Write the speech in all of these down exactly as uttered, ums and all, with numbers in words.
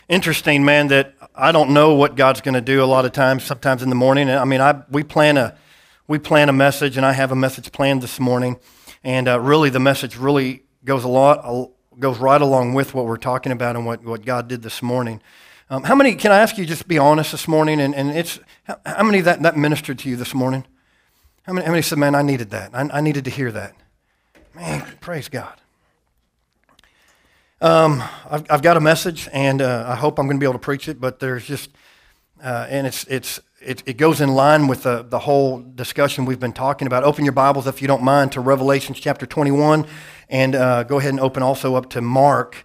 interesting, man, that I don't know what God's going to do a lot of times, sometimes in the morning. I mean, I we plan a we plan a message, and I have a message planned this morning, and uh, really the message really goes a lot goes right along with what we're talking about and what, what God did this morning. Um, how many, can I ask you just to be honest this morning, and, and it's, how, how many that, that ministered to you this morning? How many, how many said, man, I needed that. I, I needed to hear that. Man, praise God. Um, I've, I've got a message, and uh, I hope I'm going to be able to preach it, but there's just, uh, and it's it's it, it goes in line with the, the whole discussion we've been talking about. Open your Bibles, if you don't mind, to Revelation chapter twenty-one, and uh, go ahead and open also up to Mark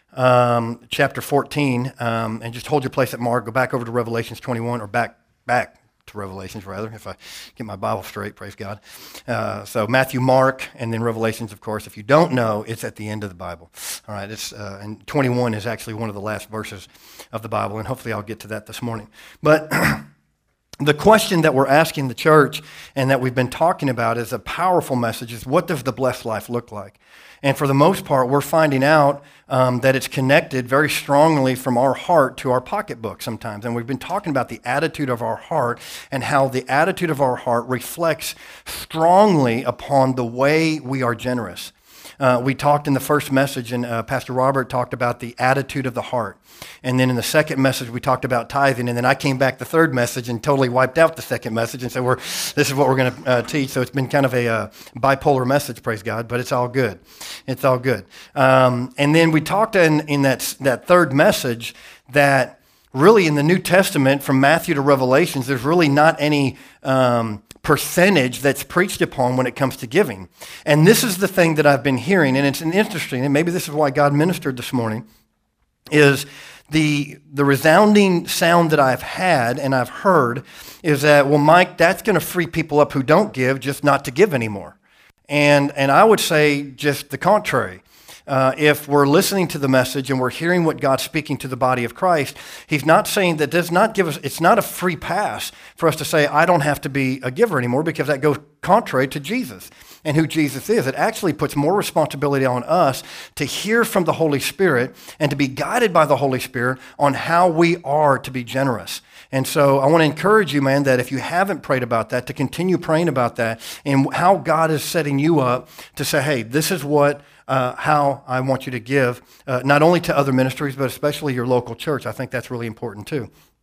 um, chapter fourteen, um, and just hold your place at Mark. Go back over to Revelations twenty-one, or back back to Revelations, rather, if I get my Bible straight, praise God. Uh, so Matthew, Mark, and then Revelations, of course. If you don't know, it's at the end of the Bible. All right, it's uh, and twenty-one is actually one of the last verses of the Bible, and hopefully I'll get to that this morning. But the question that we're asking the church and that we've been talking about is a powerful message, is what does the blessed life look like? And for the most part, we're finding out um, that it's connected very strongly from our heart to our pocketbook sometimes. And we've been talking about the attitude of our heart and how the attitude of our heart reflects strongly upon the way we are generous. Uh, we talked in the first message, and uh, Pastor Robert talked about the attitude of the heart. And then in the second message, we talked about tithing. And then I came back the third message and totally wiped out the second message and said, "We're this is what we're going to uh, teach." So it's been kind of a uh, bipolar message, praise God, but it's all good. It's all good. Um, and then we talked in, in that, that third message that really in the New Testament, from Matthew to Revelations, there's really not any um, percentage that's preached upon when it comes to giving. And this is the thing that I've been hearing, and it's an interesting, and maybe this is why God ministered this morning, is the the resounding sound that I've had and I've heard is that, well, Mike, that's going to free people up who don't give just not to give anymore. And and I would say just the contrary. Uh, if we're listening to the message and we're hearing what God's speaking to the body of Christ, he's not saying that does not give us, it's not a free pass for us to say, I don't have to be a giver anymore, because that goes contrary to Jesus and who Jesus is. It actually puts more responsibility on us to hear from the Holy Spirit and to be guided by the Holy Spirit on how we are to be generous. And so I want to encourage you, man, that if you haven't prayed about that, to continue praying about that and how God is setting you up to say, hey, this is what Uh, how I want you to give, uh, not only to other ministries, but especially your local church. I think that's really important too.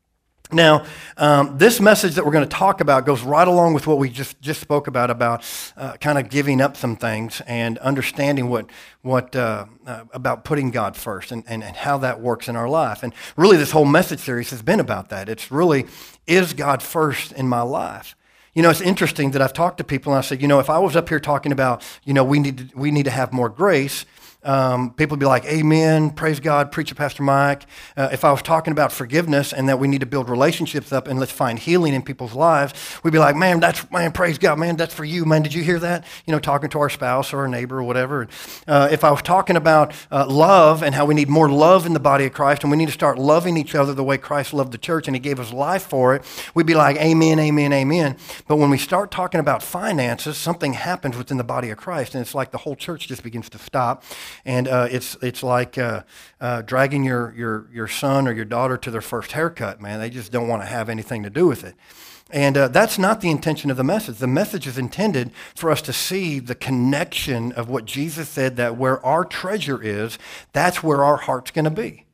Now, um, this message that we're going to talk about goes right along with what we just, just spoke about, about uh, kind of giving up some things and understanding what what uh, uh, about putting God first and, and, and how that works in our life. And really this whole message series has been about that. It's really, is God first in my life? You know, it's interesting that I've talked to people and I said, you know, if I was up here talking about, you know, we need to, we need to have more grace, um, people would be like, amen, praise God, preacher Pastor Mike. Uh, if I was talking about forgiveness and that we need to build relationships up and let's find healing in people's lives, we'd be like, man, that's, man, praise God, man, that's for you, man. Did you hear that? You know, talking to our spouse or our neighbor or whatever. Uh, if I was talking about uh, love and how we need more love in the body of Christ and we need to start loving each other the way Christ loved the church and he gave his life for it, we'd be like, amen, amen, amen. But when we start talking about finances, something happens within the body of Christ, and it's like the whole church just begins to stop. And uh, it's it's like uh, uh, dragging your, your your son or your daughter to their first haircut, man. They just don't want to have anything to do with it. And uh, that's not the intention of the message. The message is intended for us to see the connection of what Jesus said, that where our treasure is, that's where our heart's going to be.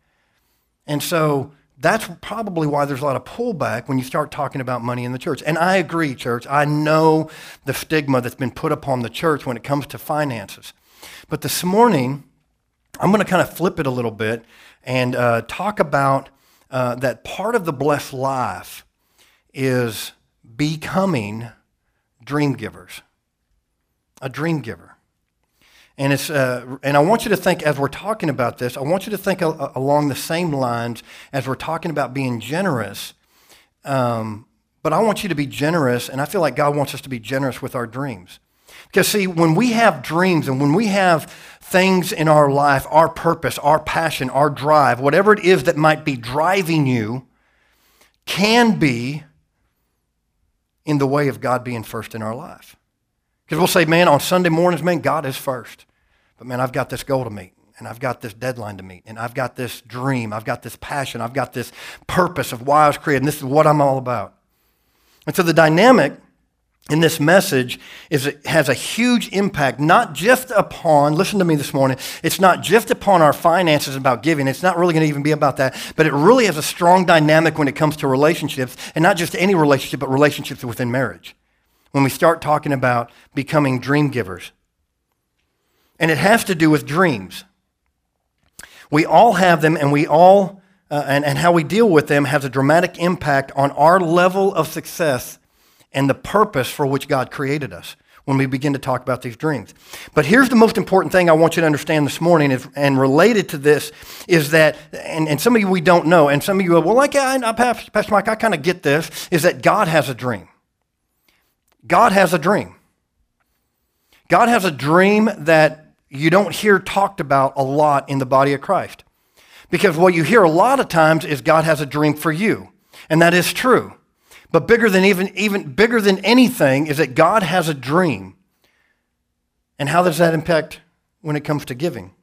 And so that's probably why there's a lot of pullback when you start talking about money in the church. And I agree, church. I know the stigma that's been put upon the church when it comes to finances. But this morning, I'm going to kind of flip it a little bit and uh, talk about uh, that part of the blessed life is becoming dream givers, a dream giver. And it's uh, and I want you to think, as we're talking about this, I want you to think a- along the same lines as we're talking about being generous. Um, but I want you to be generous, and I feel like God wants us to be generous with our dreams. Because see, when we have dreams and when we have things in our life, our purpose, our passion, our drive, whatever it is that might be driving you, can be in the way of God being first in our life. Because we'll say, man, on Sunday mornings, man, God is first. But man, I've got this goal to meet. and I've got this deadline to meet, and I've got this dream, I've got this passion, I've got this purpose of why I was created, and this is what I'm all about. And so the dynamic in this message is it has a huge impact, not just upon, listen to me this morning, it's not just upon our finances about giving. It's not really going to even be about that, but it really has a strong dynamic when it comes to relationships, and not just any relationship, but relationships within marriage. When we start talking about becoming dream givers. And it has to do with dreams. We all have them, and we all, uh, and, and how we deal with them has a dramatic impact on our level of success and the purpose for which God created us when we begin to talk about these dreams. But here's the most important thing I want you to understand this morning, is, and related to this, is that, and, and some of you we don't know, and some of you go, well, like, I, I, Pastor Mike, I kind of get this, is that God has a dream. God has a dream. God has a dream that you don't hear talked about a lot in the body of Christ. Because what you hear a lot of times is God has a dream for you, and that is true. But bigger than even, even bigger than anything is that God has a dream. And how does that impact when it comes to giving?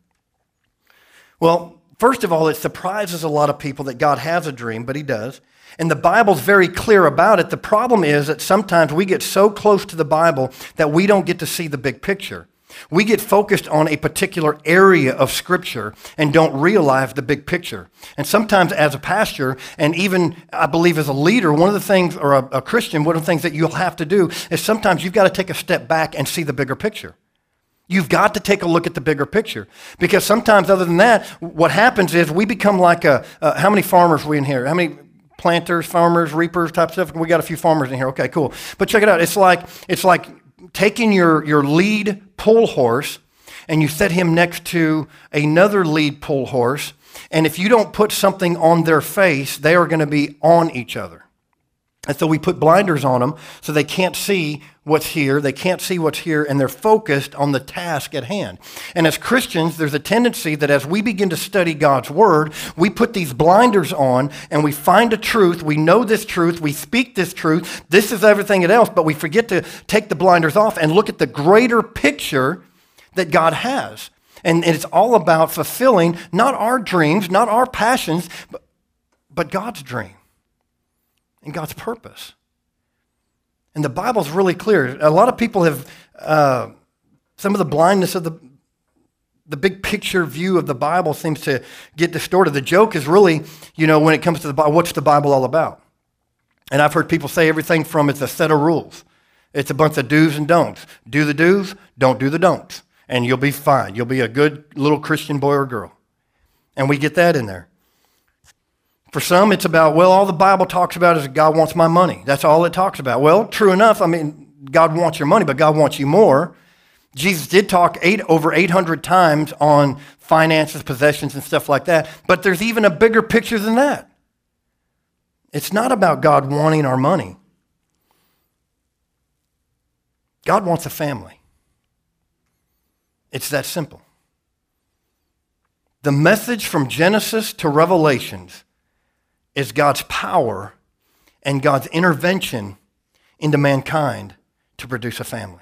Well, first of all, it surprises a lot of people that God has a dream, but he does. And the Bible's very clear about it. The problem is that sometimes we get so close to the Bible that we don't get to see the big picture. We get focused on a particular area of Scripture and don't realize the big picture. And sometimes as a pastor, and even I believe as a leader, one of the things, or a, a Christian, one of the things that you'll have to do is sometimes you've got to take a step back and see the bigger picture. You've got to take a look at the bigger picture. Because sometimes other than that, what happens is we become like a, uh, how many farmers are we in here? How many planters, farmers, reapers type stuff? We got a few farmers in here. Okay, cool. But check it out. It's like, it's like taking your, your lead pull horse and you set him next to another lead pull horse, and if you don't put something on their face, they are going to be on each other. And so we put blinders on them so they can't see what's here, they can't see what's here, and they're focused on the task at hand. And as Christians, there's a tendency that as we begin to study God's Word, we put these blinders on and we find a truth, we know this truth, we speak this truth, this is everything else, but we forget to take the blinders off and look at the greater picture that God has. And it's all about fulfilling not our dreams, not our passions, but, but God's dream and God's purpose. And the Bible's really clear. A lot of people have, uh, some of the blindness of the, the big picture view of the Bible seems to get distorted. The joke is really, you know, when it comes to the Bible, what's the Bible all about? And I've heard people say everything from it's a set of rules. It's a bunch of do's and don'ts. Do the do's, don't do the don'ts. And you'll be fine. You'll be a good little Christian boy or girl. And we get that in there. For some, it's about, well, all the Bible talks about is God wants my money. That's all it talks about. Well, true enough, I mean, God wants your money, but God wants you more. Jesus did talk eight over eight hundred times on finances, possessions, and stuff like that, but there's even a bigger picture than that. It's not about God wanting our money. God wants a family. It's that simple. The message from Genesis to Revelations is God's power and God's intervention into mankind to produce a family.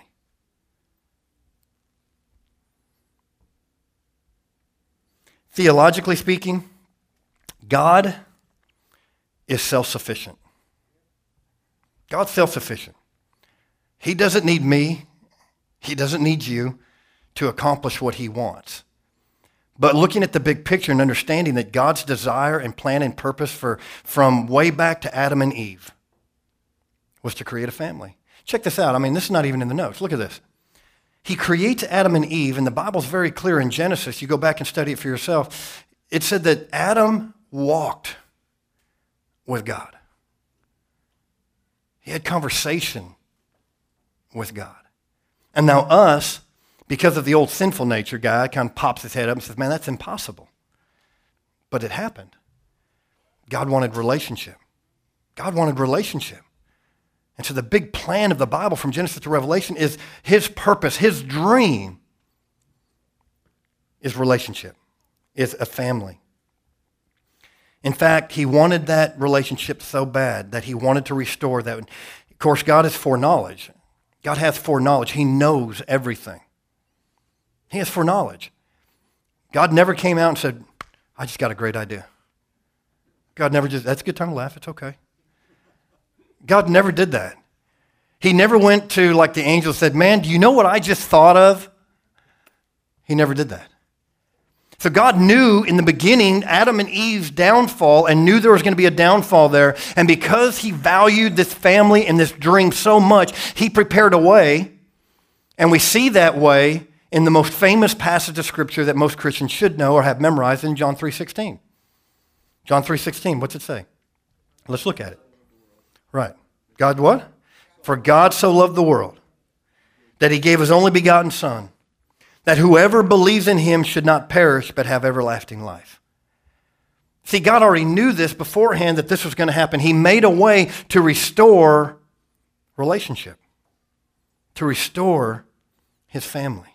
Theologically speaking, God is self-sufficient. God's self-sufficient. He doesn't need me. He doesn't need you to accomplish what he wants. But looking at the big picture and understanding that God's desire and plan and purpose for from way back to Adam and Eve was to create a family. Check this out. I mean, this is not even in the notes. Look at this. He creates Adam and Eve, and the Bible's very clear in Genesis. You go back and study it for yourself. It said that Adam walked with God. He had conversation with God. And now us, because of the old sinful nature, guy kind of pops his head up and says, man, that's impossible. But it happened. God wanted relationship. God wanted relationship. And so the big plan of the Bible from Genesis to Revelation is his purpose, his dream is relationship, is a family. In fact, he wanted that relationship so bad that he wanted to restore that. Of course, God is foreknowledge. God has foreknowledge. He knows everything. He has foreknowledge. God never came out and said, I just got a great idea. God never just, that's a good time to laugh, it's okay. God never did that. He never went to, like the angel said, man, do you know what I just thought of? He never did that. So God knew in the beginning Adam and Eve's downfall and knew there was going to be a downfall there. And because he valued this family and this dream so much, he prepared a way. And we see that way in the most famous passage of Scripture that most Christians should know or have memorized in John three sixteen. John three sixteen, what's it say? Let's look at it. Right. God what? For God so loved the world that he gave his only begotten Son, that whoever believes in him should not perish but have everlasting life. See, God already knew this beforehand that this was going to happen. He made a way to restore relationship, to restore his family.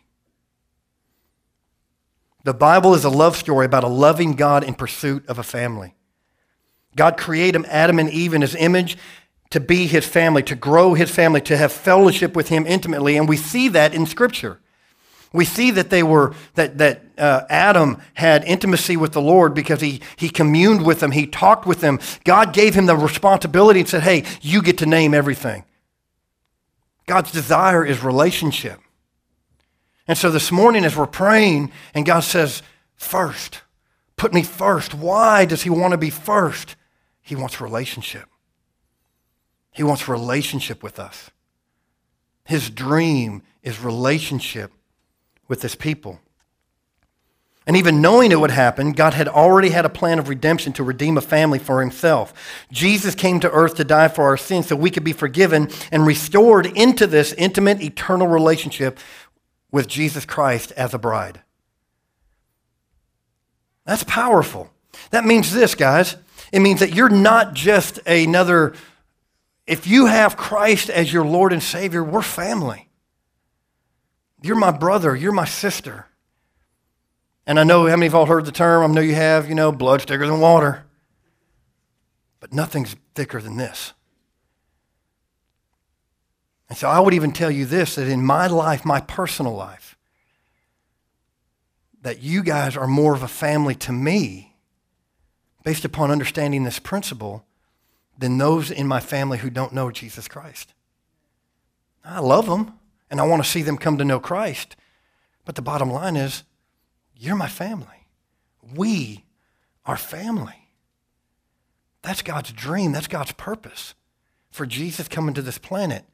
The Bible is a love story about a loving God in pursuit of a family. God created Adam and Eve in his image to be his family, to grow his family, to have fellowship with him intimately, and we see that in Scripture. We see that they were that that uh, Adam had intimacy with the Lord because he he communed with him, he talked with him. God gave him the responsibility and said, "Hey, you get to name everything." God's desire is relationship. And so this morning as we're praying and God says, "First, put me first." Why does he want to be first? He wants relationship. He wants relationship with us. His dream is relationship with his people. And even knowing it would happen, God had already had a plan of redemption to redeem a family for himself. Jesus came to earth to die for our sins so we could be forgiven and restored into this intimate, eternal relationship with Jesus Christ as a bride. That's powerful. That means this, guys. It means that you're not just another, if you have Christ as your Lord and Savior, we're family. You're my brother. You're my sister. And I know how many of y'all heard the term. I know you have, you know, blood's thicker than water. But nothing's thicker than this. And so I would even tell you this, that in my life, my personal life, that you guys are more of a family to me based upon understanding this principle than those in my family who don't know Jesus Christ. I love them. And I want to see them come to know Christ. But the bottom line is, you're my family. We are family. That's God's dream. That's God's purpose. For Jesus coming to this planet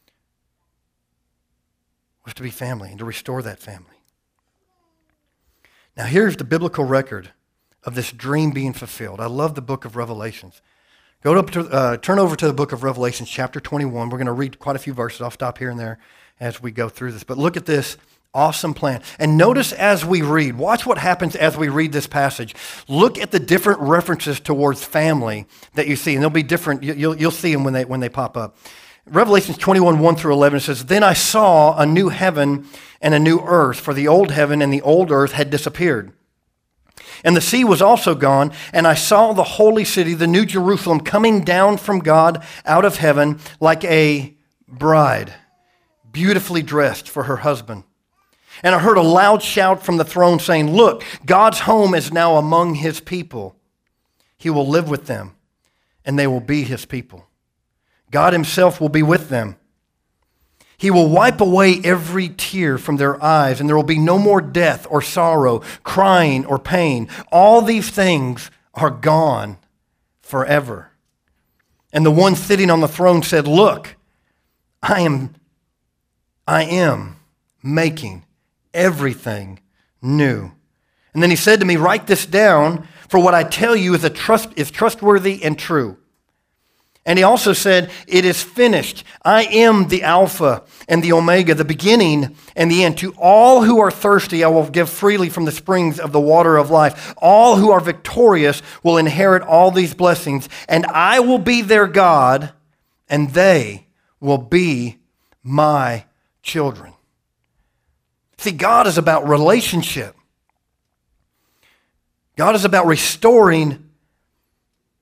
was to be family and to restore that family. Now here's the biblical record of this dream being fulfilled. I love the book of Revelations. Go up to, uh, turn over to the book of Revelation, chapter twenty-one. We're going to read quite a few verses. I'll stop here and there as we go through this. But look at this awesome plan. And notice as we read, watch what happens as we read this passage. Look at the different references towards family that you see. And they'll be different. You'll, you'll see them when they, when they pop up. Revelation twenty-one, one through eleven says, "Then I saw a new heaven and a new earth, for the old heaven and the old earth had disappeared. And the sea was also gone, and I saw the holy city, the new Jerusalem, coming down from God out of heaven like a bride, beautifully dressed for her husband. And I heard a loud shout from the throne saying, 'Look, God's home is now among his people. He will live with them, and they will be his people. God himself will be with them. He will wipe away every tear from their eyes, and there will be no more death or sorrow, crying or pain. All these things are gone forever.' And the one sitting on the throne said, 'Look, I am, I am making everything new.' And then he said to me, 'Write this down, for what I tell you is, a trust, is trustworthy and true.' And he also said, 'It is finished. I am the Alpha and the Omega, the beginning and the end. To all who are thirsty, I will give freely from the springs of the water of life. All who are victorious will inherit all these blessings, and I will be their God, and they will be my children.'" See, God is about relationship. God is about restoring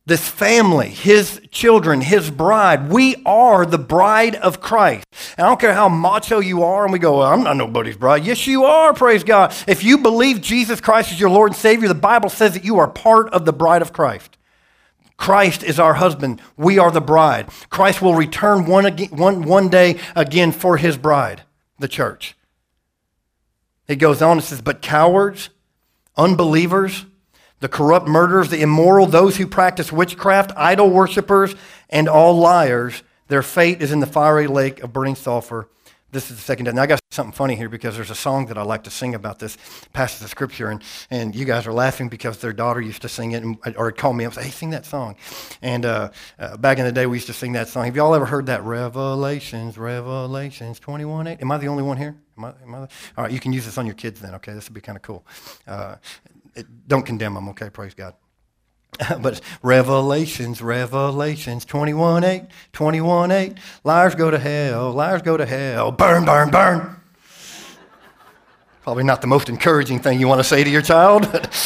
This family, his children, his bride. We are the bride of Christ. And I don't care how macho you are, and we go, well, I'm not nobody's bride. Yes, you are, praise God. If you believe Jesus Christ is your Lord and Savior, the Bible says that you are part of the bride of Christ. Christ is our husband. We are the bride. Christ will return one, again, one, one day again for his bride, the church. It goes on and says, but cowards, unbelievers, the corrupt murderers, the immoral, those who practice witchcraft, idol worshipers, and all liars, their fate is in the fiery lake of burning sulfur. This is the second death. Now, I got something funny here because there's a song that I like to sing about this passage of Scripture, and, and you guys are laughing because their daughter used to sing it, and, or call me up and say, hey, sing that song. And uh, uh, back in the day, we used to sing that song. Have y'all ever heard that? Revelations, Revelations twenty-one eight. Am I the only one here? Am I, am I the, all right, you can use this on your kids then, okay? This would be kind of cool. Uh, it, don't condemn them, okay? Praise God. But Revelations, Revelations, twenty-one eight, twenty-one eight. Liars go to hell, liars go to hell. Burn, burn, burn. Probably not the most encouraging thing you want to say to your child.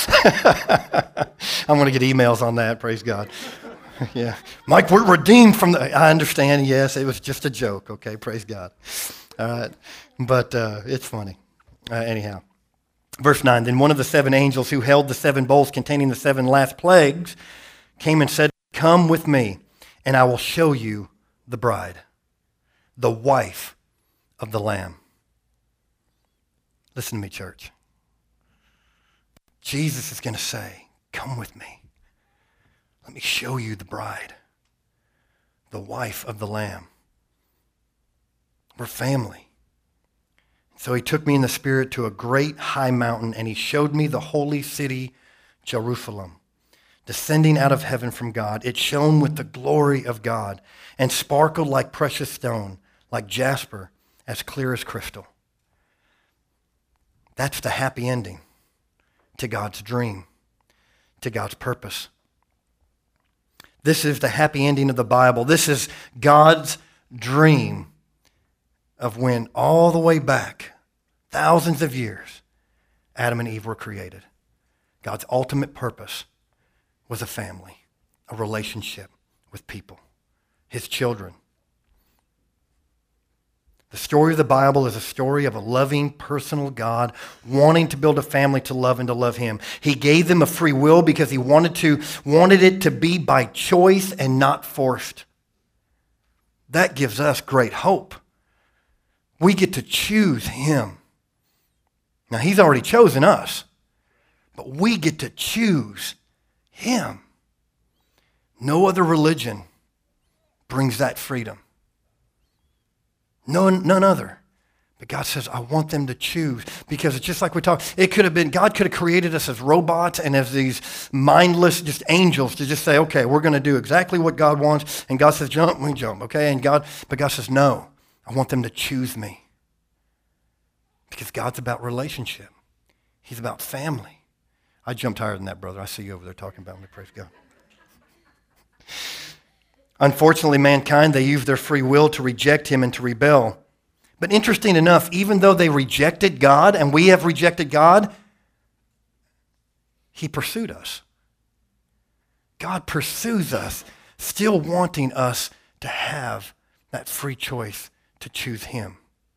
I'm going to get emails on that, praise God. Yeah. Mike, we're redeemed from the... I understand, yes, it was just a joke, okay? Praise God. All right. But uh, it's funny. Uh, anyhow. Verse nine, then one of the seven angels who held the seven bowls containing the seven last plagues came and said, come with me, and I will show you the bride, the wife of the Lamb. Listen to me, church. Jesus is going to say, come with me. Let me show you the bride, the wife of the Lamb. We're family. So he took me in the Spirit to a great high mountain, and he showed me the holy city, Jerusalem, descending out of heaven from God. It shone with the glory of God and sparkled like precious stone, like jasper, as clear as crystal. That's the happy ending to God's dream, to God's purpose. This is the happy ending of the Bible. This is God's dream of when all the way back, thousands of years, Adam and Eve were created. God's ultimate purpose was a family, a relationship with people, his children. The story of the Bible is a story of a loving, personal God wanting to build a family to love and to love him. He gave them a free will because he wanted to, wanted it to be by choice and not forced. That gives us great hope. We get to choose him. Now, he's already chosen us, but we get to choose him. No other religion brings that freedom. No, none other. But God says, I want them to choose, because it's just like we talked. It could have been, God could have created us as robots and as these mindless just angels to just say, okay, we're going to do exactly what God wants. And God says, jump, we jump, okay? And God, but God says, no, I want them to choose me. Because God's about relationship. He's about family. I jumped higher than that, brother. I see you over there talking about me. Praise God. Unfortunately, mankind, they used their free will to reject him and to rebel. But interesting enough, even though they rejected God and we have rejected God, he pursued us. God pursues us, still wanting us to have that free choice to choose him.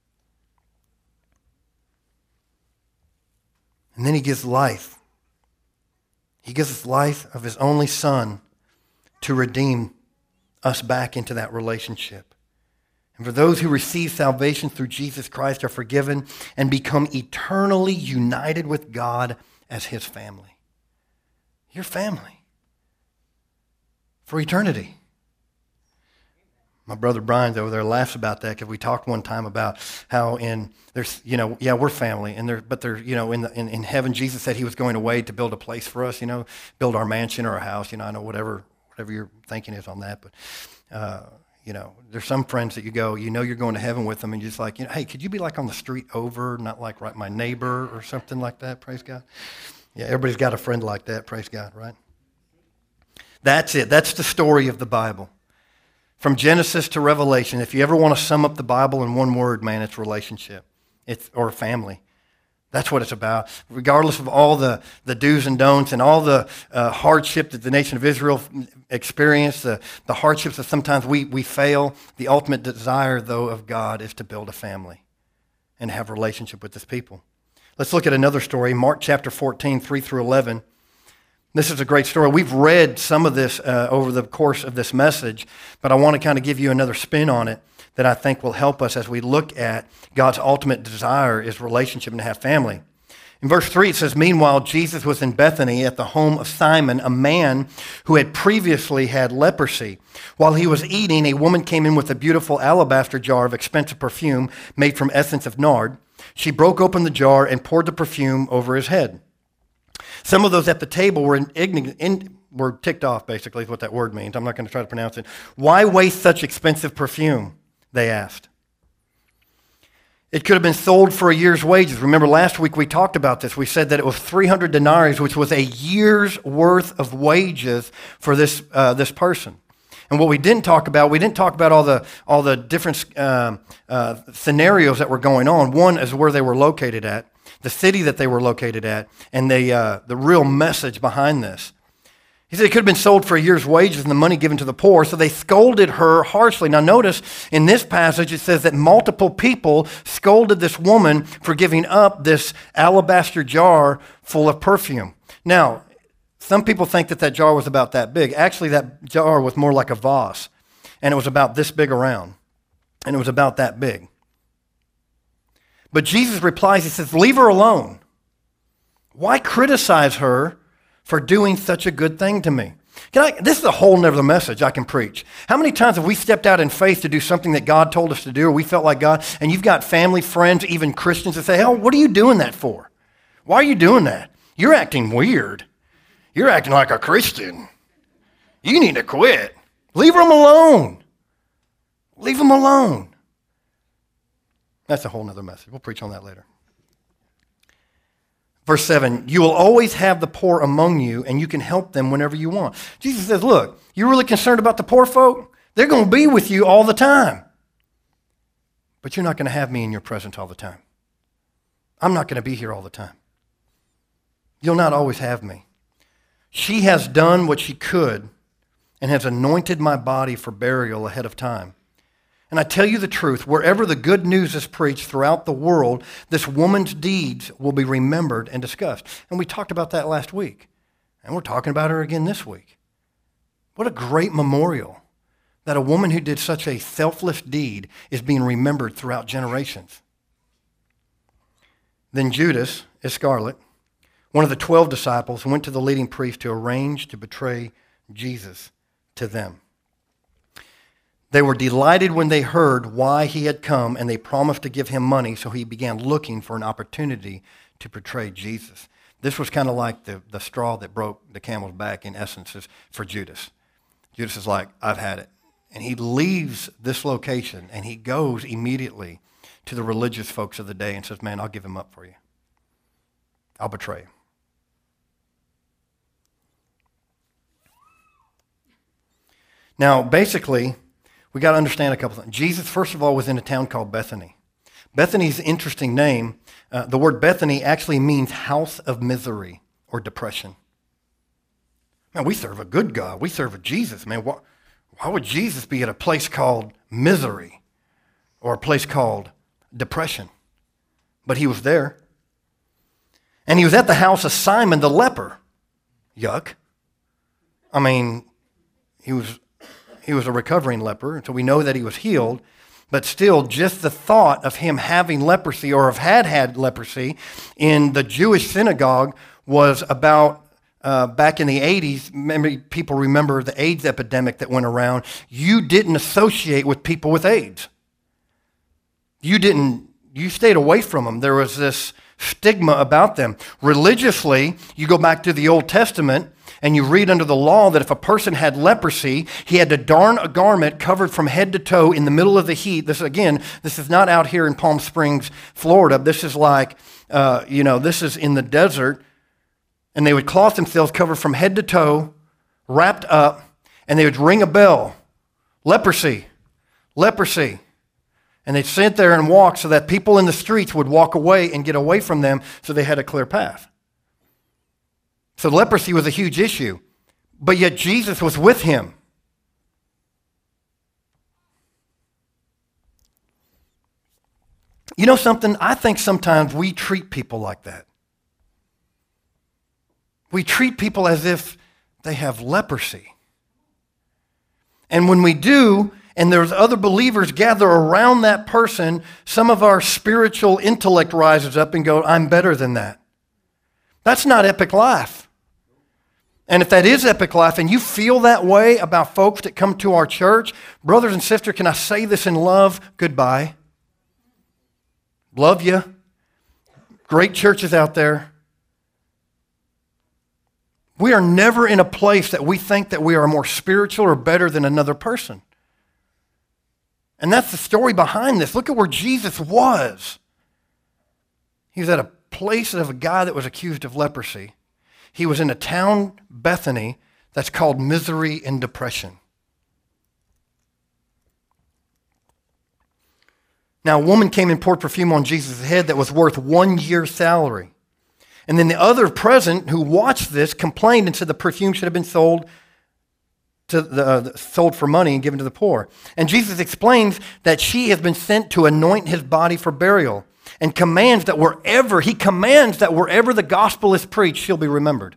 And then he gives life. He gives us life of his only son to redeem us back into that relationship. And for those who receive salvation through Jesus Christ are forgiven and become eternally united with God as his family. Your family. For eternity. My brother Brian's over there laughs about that because we talked one time about how in there's, you know, yeah, we're family, and there, but there, you know, in, the, in in heaven, Jesus said he was going away to build a place for us, you know, build our mansion or a house, you know, I know whatever whatever your thinking is on that, but uh, you know, there's some friends that you go, you know, you're going to heaven with them, and you're just like, you know, hey, could you be like on the street over, not like right my neighbor or something like that? Praise God. Yeah, everybody's got a friend like that. Praise God, right? That's it. That's the story of the Bible. From Genesis to Revelation, if you ever want to sum up the Bible in one word, man, it's relationship. It's or family. That's what it's about. Regardless of all the, the do's and don'ts and all the uh, hardship that the nation of Israel experienced, the, the hardships that sometimes we, we fail, the ultimate desire, though, of God is to build a family and have a relationship with his people. Let's look at another story, Mark chapter fourteen, three through eleven. This is a great story. We've read some of this uh, over the course of this message, but I want to kind of give you another spin on it that I think will help us as we look at God's ultimate desire is relationship and to have family. In verse three, it says, "Meanwhile, Jesus was in Bethany at the home of Simon, a man who had previously had leprosy. While he was eating, a woman came in with a beautiful alabaster jar of expensive perfume made from essence of nard. She broke open the jar and poured the perfume over his head. Some of those at the table were in, in, were ticked off, basically, is what that word means. I'm not going to try to pronounce it. Why waste such expensive perfume?" they asked. It could have been sold for a year's wages. Remember last week we talked about this. We said that it was three hundred denarii, which was a year's worth of wages for this uh, this person. And what we didn't talk about, we didn't talk about all the all the different um, uh, scenarios that were going on. One is where they were located at, the city that they were located at, and the uh, the real message behind this. He said it could have been sold for a year's wages and the money given to the poor, so they scolded her harshly. Now notice in this passage it says that multiple people scolded this woman for giving up this alabaster jar full of perfume. Now, some people think that that jar was about that big. Actually, that jar was more like a vase, and it was about this big around, and it was about that big. But Jesus replies, he says, "Leave her alone. Why criticize her for doing such a good thing to me?" Can I, this is a whole nother message I can preach. How many times have we stepped out in faith to do something that God told us to do, or we felt like God, and you've got family, friends, even Christians that say, "Hell, what are you doing that for? Why are you doing that? You're acting weird. You're acting like a Christian. You need to quit. Leave them alone. Leave them alone." That's a whole nother message. We'll preach on that later. Verse seven, "You will always have the poor among you, and you can help them whenever you want." Jesus says, look, you're really concerned about the poor folk? They're going to be with you all the time. But you're not going to have me in your presence all the time. I'm not going to be here all the time. You'll not always have me. She has done what she could and has anointed my body for burial ahead of time. And I tell you the truth, wherever the good news is preached throughout the world, this woman's deeds will be remembered and discussed. And we talked about that last week. And we're talking about her again this week. What a great memorial that a woman who did such a selfless deed is being remembered throughout generations. Then Judas Iscariot, one of the twelve disciples, went to the leading priest to arrange to betray Jesus to them. They were delighted when they heard why he had come, and they promised to give him money, so he began looking for an opportunity to betray Jesus. This was kind of like the, the straw that broke the camel's back, in essence, is for Judas. Judas is like, "I've had it." And he leaves this location, and he goes immediately to the religious folks of the day and says, "Man, I'll give him up for you. I'll betray him." Now, basically, we got to understand a couple things. Jesus, first of all, was in a town called Bethany. Bethany's an interesting name. Uh, the word Bethany actually means house of misery or depression. Man, we serve a good God. We serve a Jesus, man. Why, why would Jesus be at a place called misery or a place called depression? But he was there. And he was at the house of Simon the leper. Yuck. I mean, he was... He was a recovering leper, so we know that he was healed. But still, just the thought of him having leprosy or have had had leprosy in the Jewish synagogue was about, uh, back in the eighties, maybe people remember the AIDS epidemic that went around. You didn't associate with people with AIDS. You didn't, you stayed away from them. There was this stigma about them. Religiously, you go back to the Old Testament, and you read under the law that if a person had leprosy, he had to darn a garment covered from head to toe in the middle of the heat. This, again, this is not out here in Palm Springs, Florida. This is like, uh, you know, this is in the desert. And they would cloth themselves covered from head to toe, wrapped up, and they would ring a bell. Leprosy, leprosy. And they'd sit there and walk so that people in the streets would walk away and get away from them so they had a clear path. So leprosy was a huge issue, but yet Jesus was with him. You know something? I think sometimes we treat people like that. We treat people as if they have leprosy. And when we do, and there's other believers gather around that person, some of our spiritual intellect rises up and go, I'm better than that. That's not epic life. And if that is epic life and you feel that way about folks that come to our church, brothers and sisters, can I say this in love? Goodbye. Love you. Great churches out there. We are never in a place that we think that we are more spiritual or better than another person. And that's the story behind this. Look at where Jesus was. He was at a place of a guy that was accused of leprosy. He was in a town, Bethany, that's called misery and depression. Now, a woman came and poured perfume on Jesus' head that was worth one year's salary. And then the other present who watched this complained and said the perfume should have been sold to the, uh, sold for money and given to the poor. And Jesus explains that she has been sent to anoint his body for burial, and commands that wherever, he commands that wherever the gospel is preached, she'll be remembered.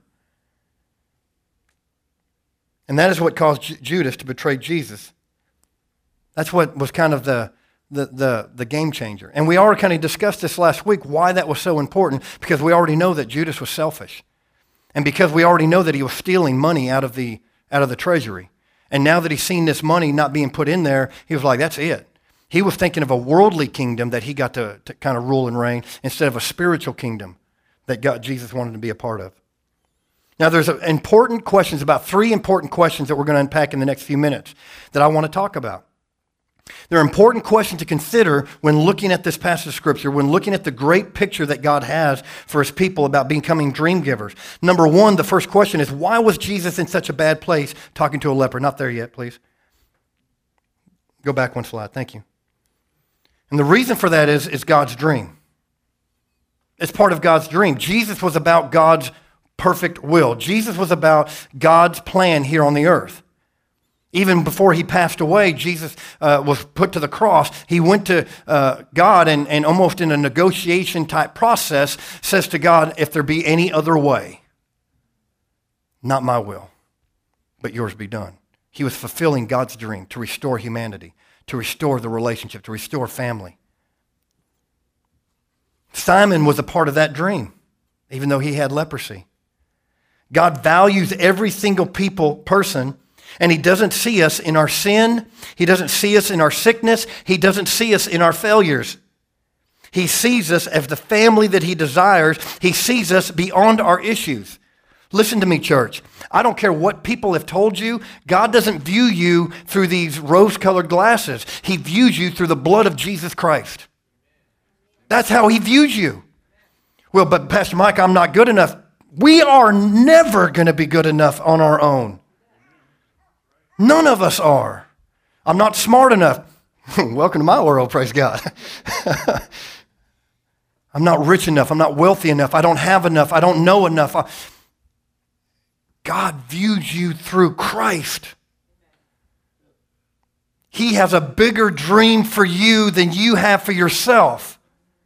And that is what caused J- Judas to betray Jesus. That's what was kind of the, the, the, the game changer. And we already kind of discussed this last week, why that was so important, because we already know that Judas was selfish. And because we already know that he was stealing money out of the, out of the treasury. And now that he's seen this money not being put in there, he was like, that's it. He was thinking of a worldly kingdom that he got to, to kind of rule and reign instead of a spiritual kingdom that God, Jesus wanted to be a part of. Now, there's important questions, about three important questions that we're going to unpack in the next few minutes that I want to talk about. There are important questions to consider when looking at this passage of Scripture, when looking at the great picture that God has for his people about becoming dream givers. Number one, the first question is, why was Jesus in such a bad place talking to a leper? Not there yet, please. Go back one slide. Thank you. And the reason for that is, is God's dream. It's part of God's dream. Jesus was about God's perfect will. Jesus was about God's plan here on the earth. Even before he passed away, Jesus uh, was put to the cross. He went to uh, God and, and almost in a negotiation type process says to God, if there be any other way, not my will, but yours be done. He was fulfilling God's dream to restore humanity, to restore the relationship, to restore family. Simon was a part of that dream, even though he had leprosy. God values every single people, person, and he doesn't see us in our sin. He doesn't see us in our sickness. He doesn't see us in our failures. He sees us as the family that he desires. He sees us beyond our issues. Listen to me, church. I don't care what people have told you. God doesn't view you through these rose-colored glasses. He views you through the blood of Jesus Christ. That's how he views you. Well, but Pastor Mike, I'm not good enough. We are never going to be good enough on our own. None of us are. I'm not smart enough. Welcome to my world, praise God. I'm not rich enough. I'm not wealthy enough. I don't have enough. I don't know enough. I... God views you through Christ. He has a bigger dream for you than you have for yourself.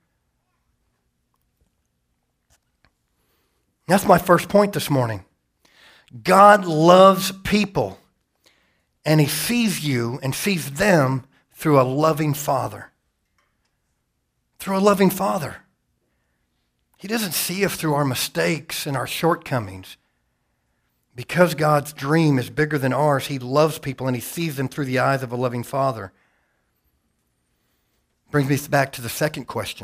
That's my first point this morning. God loves people, and he sees you and sees them through a loving Father. Through a loving Father. He doesn't see us through our mistakes and our shortcomings. Because God's dream is bigger than ours, he loves people and he sees them through the eyes of a loving Father. Brings me back to the second question.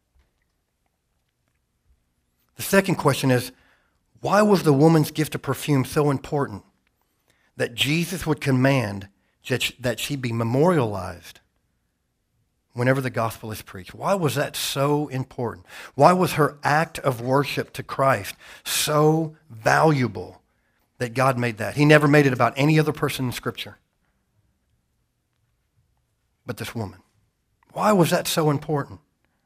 The second question is, why was the woman's gift of perfume so important that Jesus would command that she be memorialized whenever the gospel is preached? Why was that so important? Why was her act of worship to Christ so valuable that God made that? He never made it about any other person in Scripture but this woman. Why was that so important?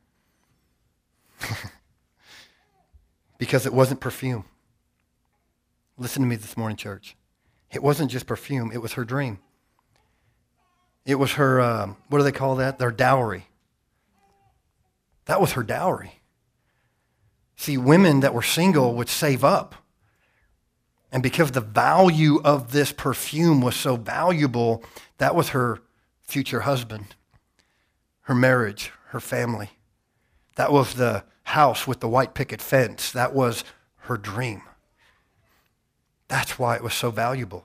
Because it wasn't perfume. Listen to me this morning, church. It wasn't just perfume. It was her dream. It was her, um, what do they call that? Their dowry. That was her dowry. See, women that were single would save up. And because the value of this perfume was so valuable, that was her future husband, her marriage, her family. That was the house with the white picket fence. That was her dream. That's why it was so valuable.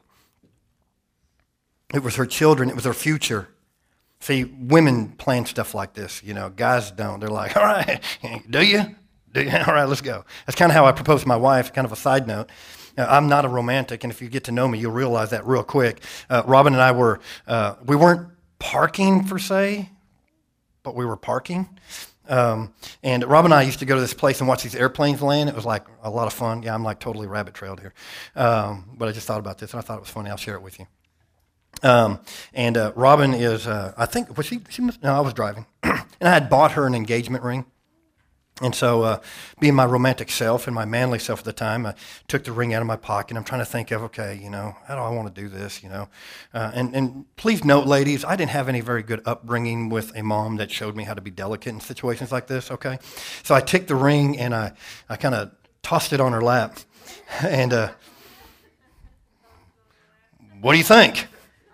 It was her children. It was her future. See, women plan stuff like this. You know, guys don't. They're like, all right, do you? Do you? All right, let's go. That's kind of how I proposed to my wife, kind of a side note. Uh, I'm not a romantic, and if you get to know me, you'll realize that real quick. Uh, Robin and I were, uh, we weren't parking per se, but we were parking. Um, and Rob and I used to go to this place and watch these airplanes land. It was like a lot of fun. Yeah, I'm like totally rabbit trailed here. Um, but I just thought about this, and I thought it was funny. I'll share it with you. Um, and uh, Robin is, uh, I think, was she, she must, no, I was driving. And I had bought her an engagement ring. And so, uh, being my romantic self and my manly self at the time, I took the ring out of my pocket. I'm trying to think of, okay, you know, how do I want to do this, you know? Uh, and, and please note, ladies, I didn't have any very good upbringing with a mom that showed me how to be delicate in situations like this, okay? So I took the ring and I, I kind of tossed it on her lap. And uh, what do you think?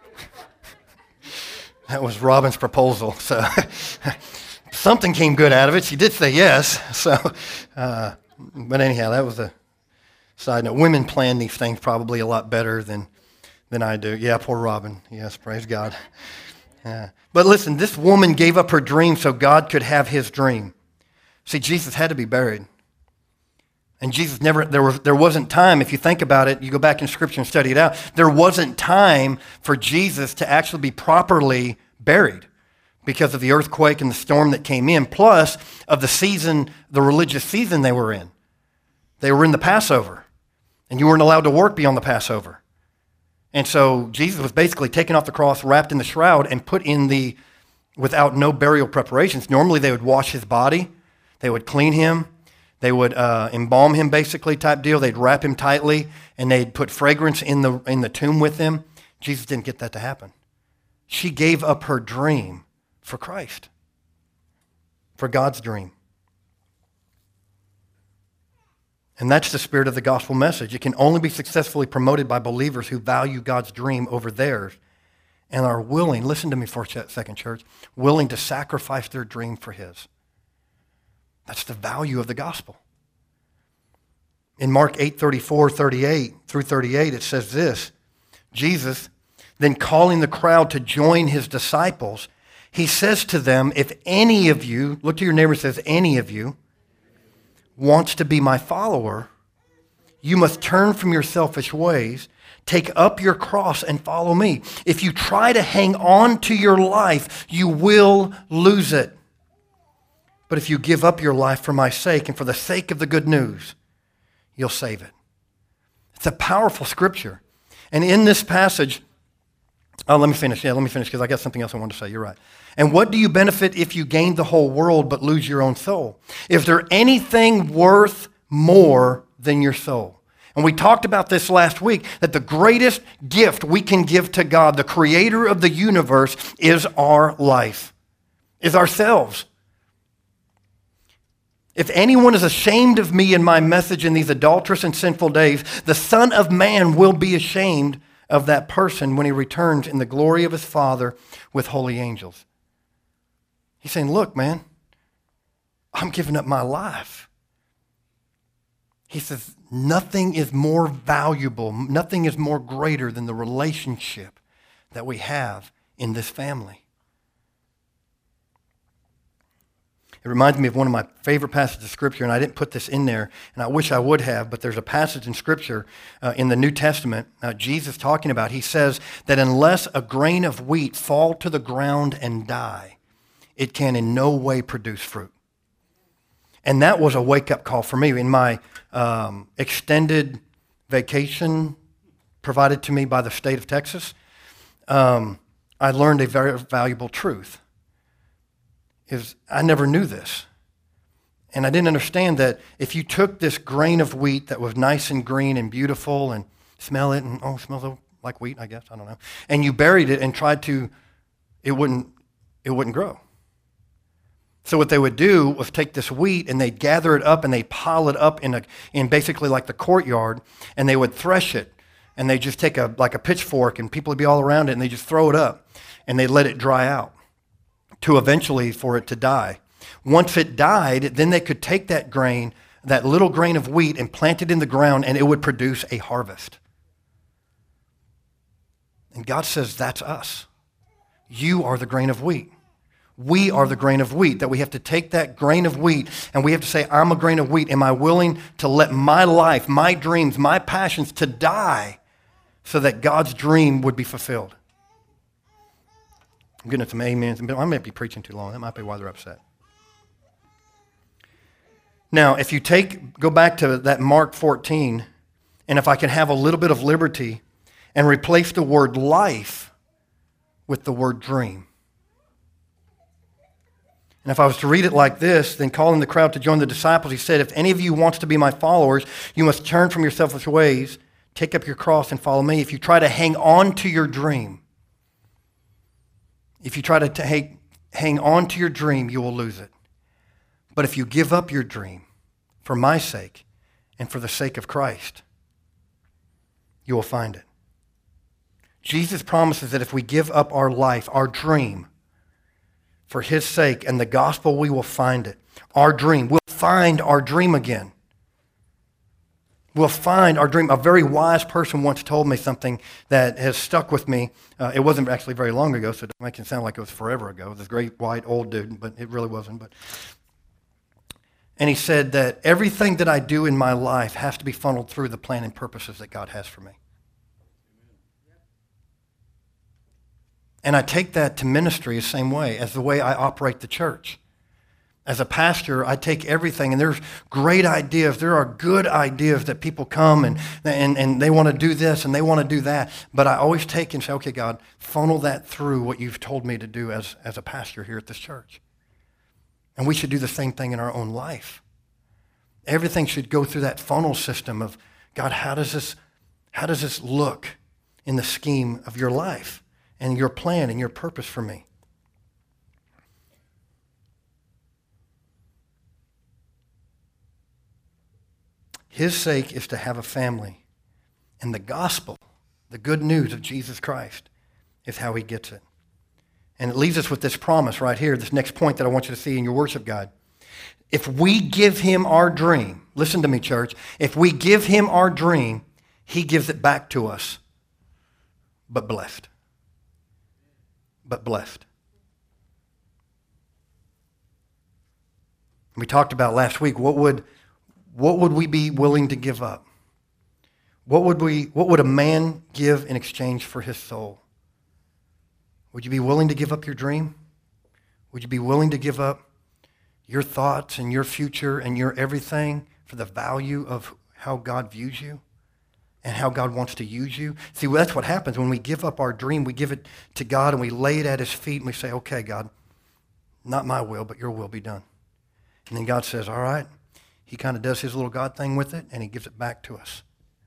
That was Robin's proposal, so... Something came good out of it. She did say yes. So, uh, but anyhow, that was a side note. Women plan these things probably a lot better than than I do. Yeah, poor Robin. Yes, praise God. Yeah. But listen, this woman gave up her dream so God could have his dream. See, Jesus had to be buried. And Jesus never, there was, there wasn't time, if you think about it, you go back in Scripture and study it out, there wasn't time for Jesus to actually be properly buried, because of the earthquake and the storm that came in, plus of the season, the religious season they were in. They were in the Passover, and you weren't allowed to work beyond the Passover. And so Jesus was basically taken off the cross, wrapped in the shroud, and put in the, without no burial preparations. Normally they would wash his body, they would clean him, they would uh, embalm him basically type deal, they'd wrap him tightly, and they'd put fragrance in the, in the tomb with him. Jesus didn't get that to happen. She gave up her dream for Christ, for God's dream. And that's the spirit of the gospel message. It can only be successfully promoted by believers who value God's dream over theirs and are willing, listen to me for a second, church, willing to sacrifice their dream for his. That's the value of the gospel. In Mark eight, thirty-four, thirty-eight through thirty-eight, it says this, Jesus, then calling the crowd to join his disciples, he says to them, if any of you, look to your neighbor and says, any of you wants to be my follower, you must turn from your selfish ways, take up your cross and follow me. If you try to hang on to your life, you will lose it. But if you give up your life for my sake and for the sake of the good news, you'll save it. It's a powerful scripture. And in this passage, oh, let me finish. Yeah, let me finish because I got something else I want to say. You're right. And what do you benefit if you gain the whole world but lose your own soul? Is there anything worth more than your soul? And we talked about this last week, that the greatest gift we can give to God, the creator of the universe, is our life, is ourselves. If anyone is ashamed of me and my message in these adulterous and sinful days, the Son of Man will be ashamed of that person when he returns in the glory of his Father with holy angels. He's saying, look, man, I'm giving up my life. He says, nothing is more valuable, nothing is more greater than the relationship that we have in this family. It reminds me of one of my favorite passages of Scripture, and I didn't put this in there, and I wish I would have, but there's a passage in Scripture uh, in the New Testament, uh, Jesus talking about, he says that unless a grain of wheat fall to the ground and die, it can in no way produce fruit. And that was a wake-up call for me. In my um, extended vacation provided to me by the state of Texas, um, I learned a very valuable truth. is I never knew this. And I didn't understand that if you took this grain of wheat that was nice and green and beautiful and smell it and, oh, it smells like wheat, I guess, I don't know, and you buried it and tried to, it wouldn't, it wouldn't grow. So what they would do was take this wheat and they'd gather it up and they'd pile it up in a in basically like the courtyard, and they would thresh it, and they'd just take a like a pitchfork and people would be all around it and they just throw it up and they let it dry out to eventually for it to die. Once it died, then they could take that grain, that little grain of wheat, and plant it in the ground, and it would produce a harvest. And God says, that's us. You are the grain of wheat. We are the grain of wheat, that we have to take that grain of wheat and we have to say, I'm a grain of wheat. Am I willing to let my life, my dreams, my passions to die so that God's dream would be fulfilled? I'm getting some amens. I might be preaching too long. That might be why they're upset. Now, if you take, go back to that Mark fourteen, and if I can have a little bit of liberty and replace the word life with the word dream. And if I was to read it like this, then calling the crowd to join the disciples, he said, if any of you wants to be my followers, you must turn from your selfish ways, take up your cross and follow me. If you try to hang on to your dream, if you try to t- hang, hang on to your dream, you will lose it. But if you give up your dream for my sake and for the sake of Christ, you will find it. Jesus promises that if we give up our life, our dream, for his sake and the gospel, we will find it. Our dream. We'll find our dream again. We'll find our dream. A very wise person once told me something that has stuck with me. Uh, it wasn't actually very long ago, so it makes it sound like it was forever ago. This great white old dude, but it really wasn't. But And he said that everything that I do in my life has to be funneled through the plan and purposes that God has for me. And I take that to ministry the same way as the way I operate the church. As a pastor, I take everything, and there's great ideas. There are good ideas that people come and, and, and they want to do this and they want to do that. But I always take and say, okay, God, funnel that through what you've told me to do as, as a pastor here at this church. And we should do the same thing in our own life. Everything should go through that funnel system of, God, how does this, how does this look in the scheme of your life and your plan and your purpose for me? His sake is to have a family. And the gospel, the good news of Jesus Christ, is how he gets it. And it leaves us with this promise right here, this next point that I want you to see in your worship guide. If we give him our dream, listen to me, church, if we give him our dream, he gives it back to us, but blessed. But blessed. We talked about last week, what would What would we be willing to give up? What would we? What would a man give in exchange for his soul? Would you be willing to give up your dream? Would you be willing to give up your thoughts and your future and your everything for the value of how God views you and how God wants to use you? See, that's what happens when we give up our dream. We give it to God and we lay it at his feet and we say, okay, God, not my will, but your will be done. And then God says, all right. He kind of does his little God thing with it, and he gives it back to us.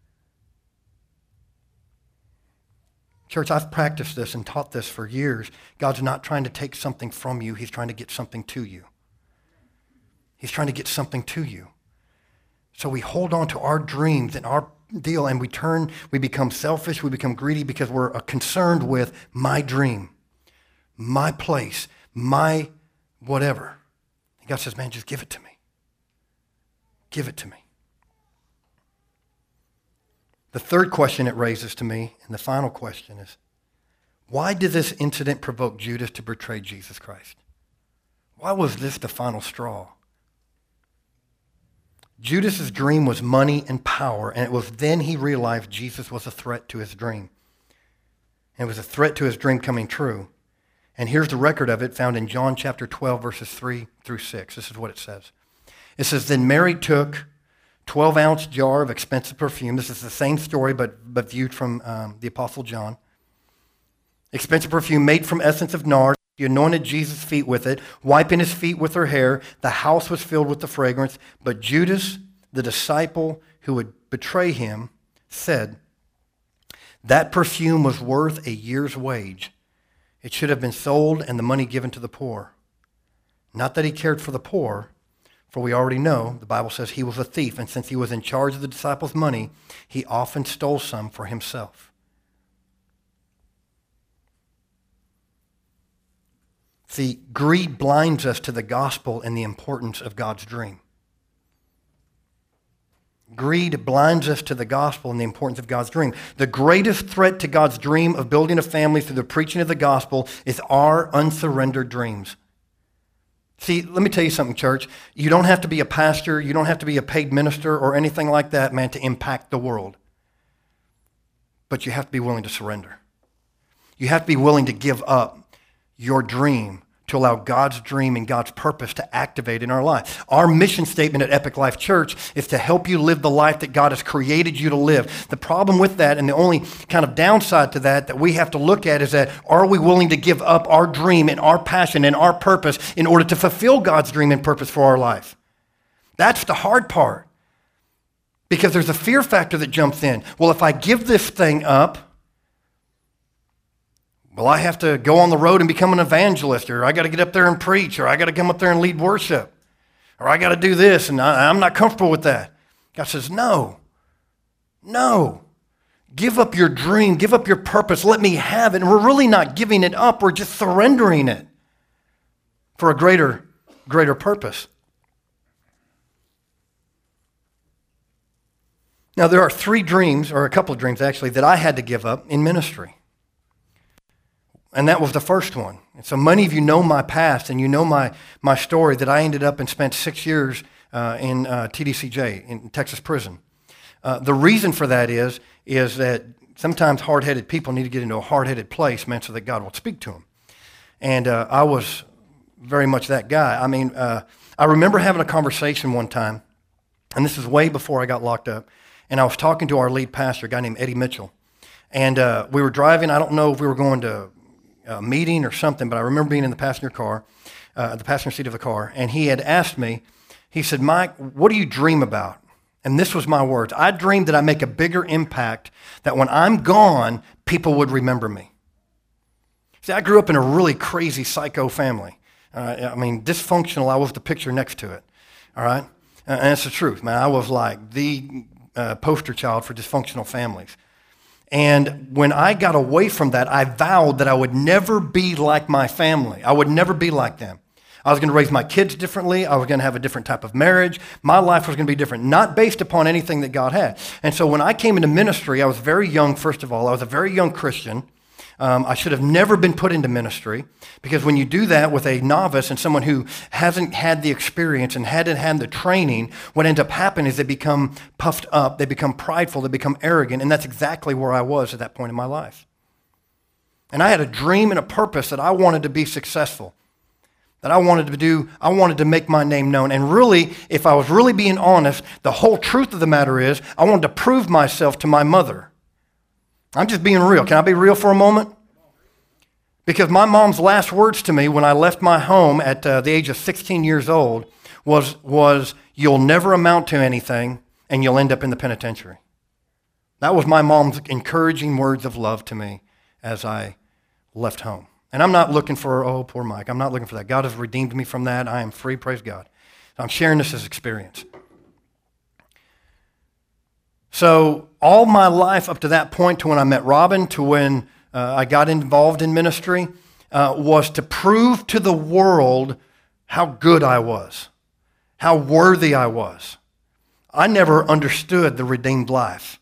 Church, I've practiced this and taught this for years. God's not trying to take something from you. He's trying to get something to you. He's trying to get something to you. So we hold on to our dreams and our deal, and we turn, we become selfish, we become greedy because we're concerned with my dream, my place, my whatever. And God says, man, just give it to me. Give it to me. The third question it raises to me, and the final question is, why did this incident provoke Judas to betray Jesus Christ? Why was this the final straw? Judas's dream was money and power, and it was then he realized Jesus was a threat to his dream. And it was a threat to his dream coming true. And here's the record of it found in John chapter twelve, verses three through six. This is what it says. It says, then Mary took twelve-ounce jar of expensive perfume. This is the same story, but, but viewed from um, the Apostle John. Expensive perfume made from essence of nard, She anointed Jesus' feet with it, wiping his feet with her hair. The house was filled with the fragrance. But Judas, the disciple who would betray him, said, that perfume was worth a year's wage. It should have been sold and the money given to the poor. Not that he cared for the poor, for we already know, the Bible says he was a thief, and since he was in charge of the disciples' money, he often stole some for himself. See, greed blinds us to the gospel and the importance of God's dream. Greed blinds us to the gospel and the importance of God's dream. The greatest threat to God's dream of building a family through the preaching of the gospel is our unsurrendered dreams. See, let me tell you something, church. You don't have to be a pastor. You don't have to be a paid minister or anything like that, man, to impact the world. But you have to be willing to surrender. You have to be willing to give up your dream to allow God's dream and God's purpose to activate in our life. Our mission statement at Epic Life Church is to help you live the life that God has created you to live. The problem with that, and the only kind of downside to that that we have to look at, is that are we willing to give up our dream and our passion and our purpose in order to fulfill God's dream and purpose for our life? That's the hard part. Because there's a fear factor that jumps in. Well, if I give this thing up, well, I have to go on the road and become an evangelist, or I got to get up there and preach, or I got to come up there and lead worship, or I got to do this, and I, I'm not comfortable with that. God says, no, no. Give up your dream. Give up your purpose. Let me have it. And we're really not giving it up. We're just surrendering it for a greater, greater purpose. Now, there are three dreams, or a couple of dreams actually, that I had to give up in ministry. And that was the first one. And so many of you know my past and you know my, my story, that I ended up and spent six years uh, in uh, T D C J, in Texas prison. Uh, the reason for that is, is that sometimes hard-headed people need to get into a hard-headed place, man, so that God will speak to them. And uh, I was very much that guy. I mean, uh, I remember having a conversation one time, and this is way before I got locked up, and I was talking to our lead pastor, a guy named Eddie Mitchell. And uh, we were driving. I don't know if we were going to a meeting or something, but I remember being in the passenger car, uh, the passenger seat of the car, and he had asked me, he said, Mike, what do you dream about? And this was my words. I dreamed that I make a bigger impact, that when I'm gone, people would remember me. See, I grew up in a really crazy psycho family. Uh, I mean, dysfunctional, I was the picture next to it, all right? And it's the truth, man. I was like the uh, poster child for dysfunctional families. And when I got away from that, I vowed that I would never be like my family. I would never be like them. I was going to raise my kids differently. I was going to have a different type of marriage. My life was going to be different, not based upon anything that God had. And so when I came into ministry, I was very young, first of all. I was a very young Christian. Um, I should have never been put into ministry, because when you do that with a novice and someone who hasn't had the experience and hadn't had the training, what ends up happening is they become puffed up, they become prideful, they become arrogant, and that's exactly where I was at that point in my life. And I had a dream and a purpose that I wanted to be successful, that I wanted to do, I wanted to make my name known. And really, if I was really being honest, the whole truth of the matter is I wanted to prove myself to my mother. I'm just being real. Can I be real for a moment? Because my mom's last words to me when I left my home at uh, the age of sixteen years old was, was, you'll never amount to anything and you'll end up in the penitentiary. That was my mom's encouraging words of love to me as I left home. And I'm not looking for, oh, poor Mike. I'm not looking for that. God has redeemed me from that. I am free, praise God. I'm sharing this as experience. So all my life up to that point, to when I met Robin, to when uh, I got involved in ministry, uh, was to prove to the world how good I was, how worthy I was. I never understood the redeemed life.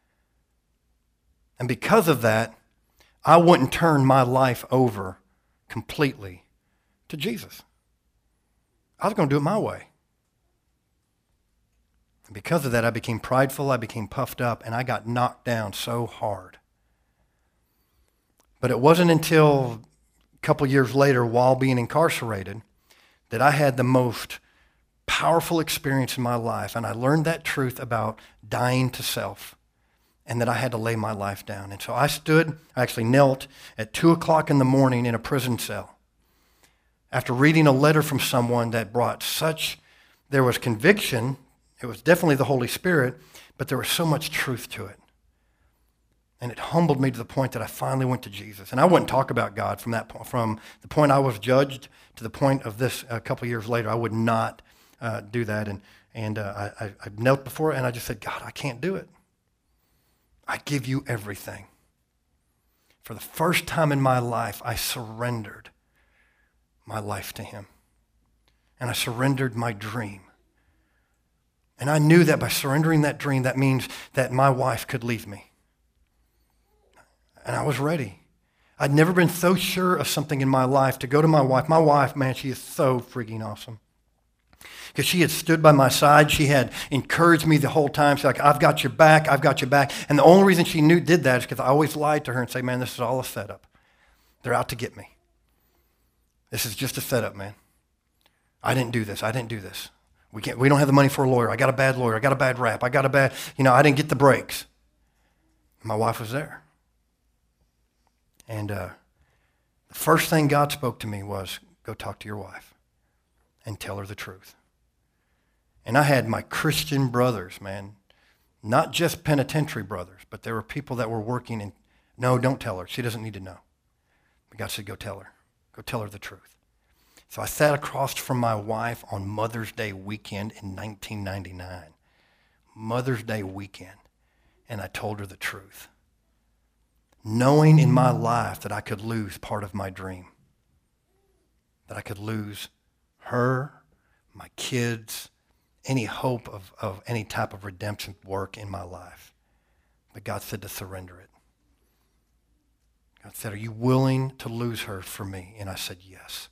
And because of that, I wouldn't turn my life over completely to Jesus. I was going to do it my way. And because of that, I became prideful, I became puffed up, and I got knocked down so hard. But it wasn't until a couple years later, while being incarcerated, that I had the most powerful experience in my life, and I learned that truth about dying to self, and that I had to lay my life down. And so I stood, I actually knelt at two o'clock in the morning in a prison cell, after reading a letter from someone that brought such, there was conviction, it was definitely the Holy Spirit, but there was so much truth to it. And it humbled me to the point that I finally went to Jesus. And I wouldn't talk about God from that point, from the point I was judged to the point of this a couple of years later. I would not uh, do that. And, and uh, I, I knelt before it and I just said, God, I can't do it. I give you everything. For the first time in my life, I surrendered my life to him. And I surrendered my dream. And I knew that by surrendering that dream, that means that my wife could leave me. And I was ready. I'd never been so sure of something in my life to go to my wife. My wife, man, she is so freaking awesome. Because she had stood by my side. She had encouraged me the whole time. She's like, I've got your back. I've got your back. And the only reason she knew did that is because I always lied to her and say, man, this is all a setup. They're out to get me. This is just a setup, man. I didn't do this. I didn't do this. We can't. We don't have the money for a lawyer. I got a bad lawyer. I got a bad rap. I got a bad, you know, I didn't get the breaks. My wife was there. And uh, the first thing God spoke to me was, go talk to your wife and tell her the truth. And I had my Christian brothers, man, not just penitentiary brothers, but there were people that were working in, no, don't tell her. She doesn't need to know. But God said, go tell her. Go tell her the truth. So I sat across from my wife on Mother's Day weekend in nineteen ninety-nine. Mother's Day weekend. And I told her the truth. Knowing in my life that I could lose part of my dream. That I could lose her, my kids, any hope of, of any type of redemption work in my life. But God said to surrender it. God said, are you willing to lose her for me? And I said, yes.